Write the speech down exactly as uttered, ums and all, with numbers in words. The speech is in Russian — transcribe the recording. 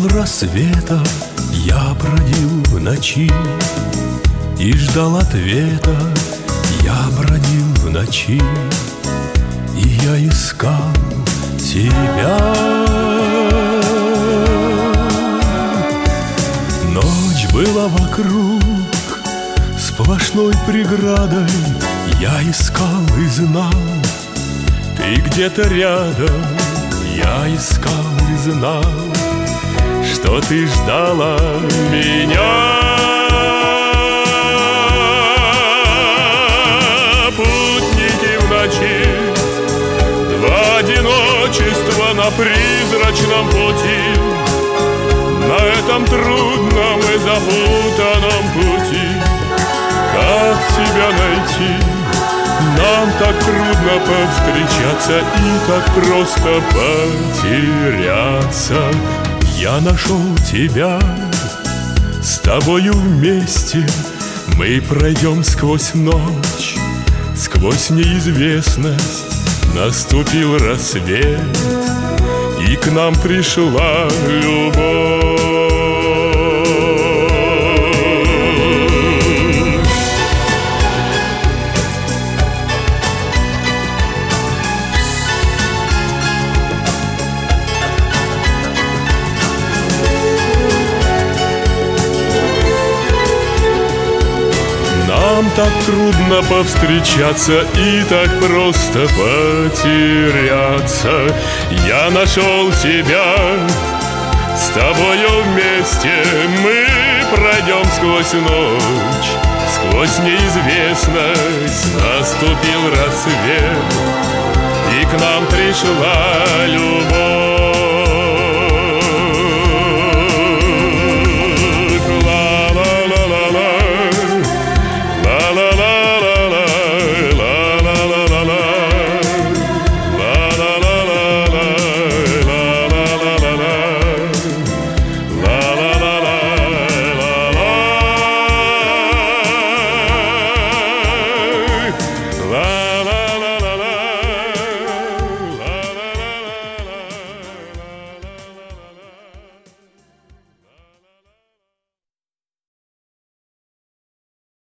рассвета я бродил в ночи и ждал ответа. Я бродил в ночи, и я искал тебя. Ночь была вокруг сплошной преградой. Я искал и знал, ты где-то рядом. Я искал и знал, что ты ждала меня. Путники в ночи, два одиночества на призрачном пути, на этом трудном и запутанном пути. Как тебя найти? Нам так трудно повстречаться и так просто потеряться. Я нашел тебя, с тобою вместе мы пройдем сквозь ночь, сквозь неизвестность. Наступил рассвет, и к нам пришла любовь. Нам так трудно повстречаться и так просто потеряться. Я нашел тебя, с тобою вместе мы пройдем сквозь ночь, сквозь неизвестность. Наступил рассвет, и к нам пришла любовь.